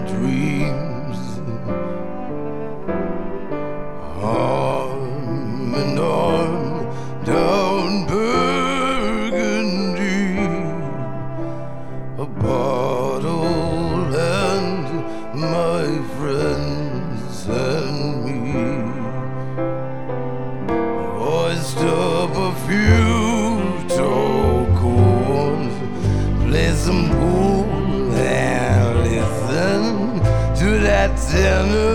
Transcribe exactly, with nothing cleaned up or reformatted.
dreams. Arm in arm down Burgundy, a bottle and my friends and me. Voiced up a few tokens, play some pool and listen to that tenor